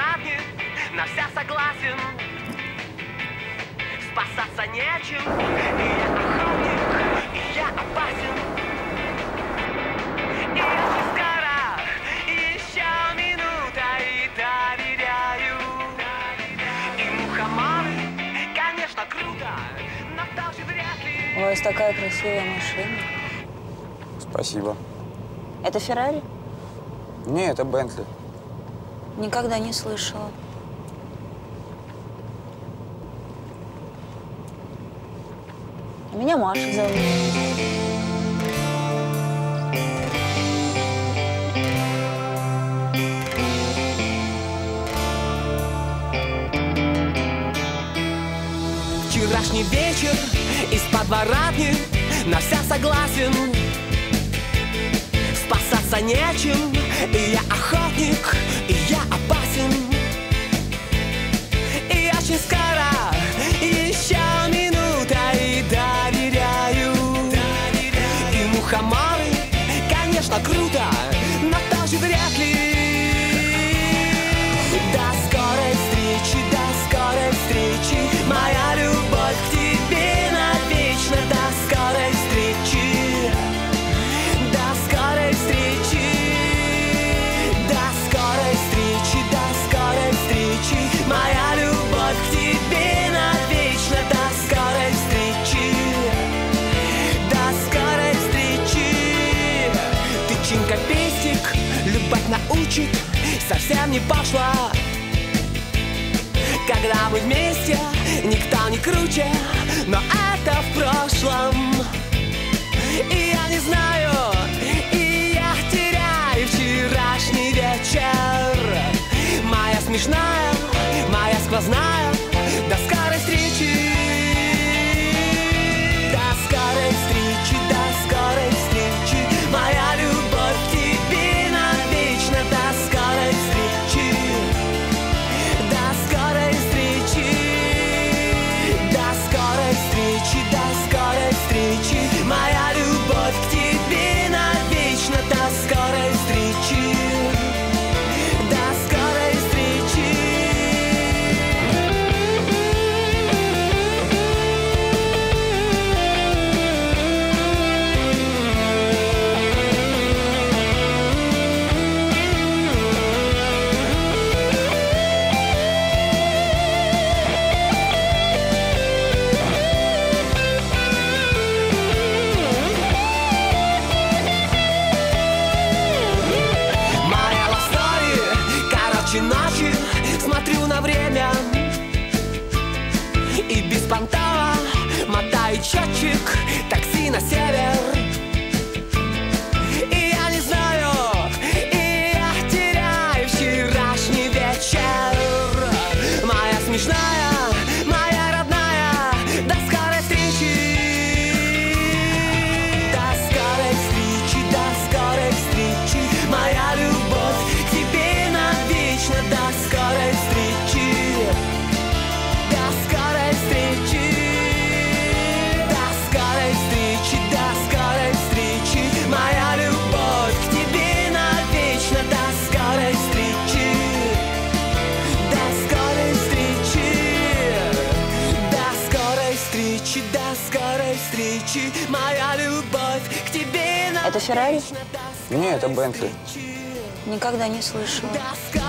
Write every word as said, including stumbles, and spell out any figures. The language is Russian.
подворотни, на вся согласен. Спасаться нечем, и я охотник, и я опасен. И очень скоро, еще минута, и доверяю. И мухоморы, конечно, круто, но тоже вряд ли. У вас такая красивая машина. Спасибо. Это Феррари? Не, это Бентли. Никогда не слышала. Меня Маша зовут. Вчерашний вечер из подворотни, на вся согласен. Спасаться нечем, и я охотник, и я опасен. И очень скоро, еще минута, и доверяю. И мухоморы, конечно, круто, но тоже вряд ли. До скорой встречи, до скорой встречи, моя любовь к тебе навечно. До скорой встречи. Моя любовь к тебе навечно. До скорой встречи. До скорой встречи. Тычинка пестик, любовь научит, совсем не пошла. Когда мы вместе, никто не круче, но это в прошлом. И я не знаю, и я теряю вчерашний вечер. Моя смешная, моя сквозная. До скорой встречи. До скорой встречи, до скорой встречи. Моя любовь к тебе навечно. До скорой встречи. До скорой встречи. До скорой встречи, до скорой встречи. Моя любовь к тебе навечно. До скорой встречи. Ночи смотрю на время и беспонтово мотаю счетчик такси на север. И я не знаю, и я теряю вчерашний вечер. Моя смешная, моя родная. До скорой встречи. До скорой встречи, до скорой встречи. Моя любовь к тебе навечно. До скорой встречи. До скорой встречи. До скорой встречи. До скорой встречи. Моя любовь к тебе навечно. До скорой встречи. До скорой встречи. До скорой встречи. До скорой встречи. Моя любовь к тебе навечно. Это Феррари? Не, это Бентли. Никогда не слышала.